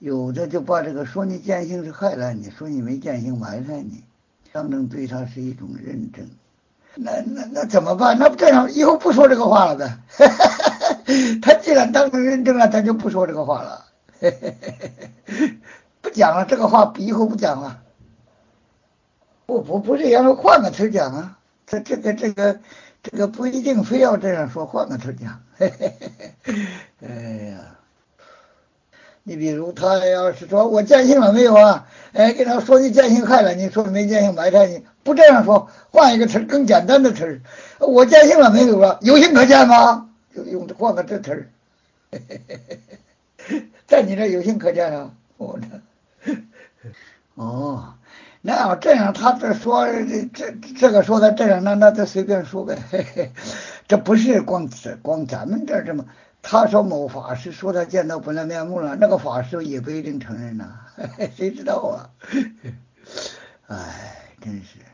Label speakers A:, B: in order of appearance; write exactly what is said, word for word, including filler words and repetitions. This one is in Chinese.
A: 有的就把这个说你见性是害了你，说你没见性埋汰你，象征对他是一种认证。那那那怎么办？那不这样，以后不说这个话了呗。他既然当成认证了，他就不说这个话了。不讲了，这个话以后不讲了。不不不这样，换个词讲啊。这这个这个这个不一定非要这样说，换个词讲。哎呀，你比如他要是说我见性了没有啊？哎，跟他说你见性害了你，说没见性埋汰你，不这样说，换一个词更简单的词儿，我见性了没有啊？有性可见吗？就用换个这词儿。在你这有性可见啊？我这哦，那要这样，他这说这这这个说的这样，那那就随便说呗。嘿嘿，这不是光光咱们这儿这么，他说某法师说他见到本来面目了，那个法师也不一定承认呐、谁知道啊？哎，真是。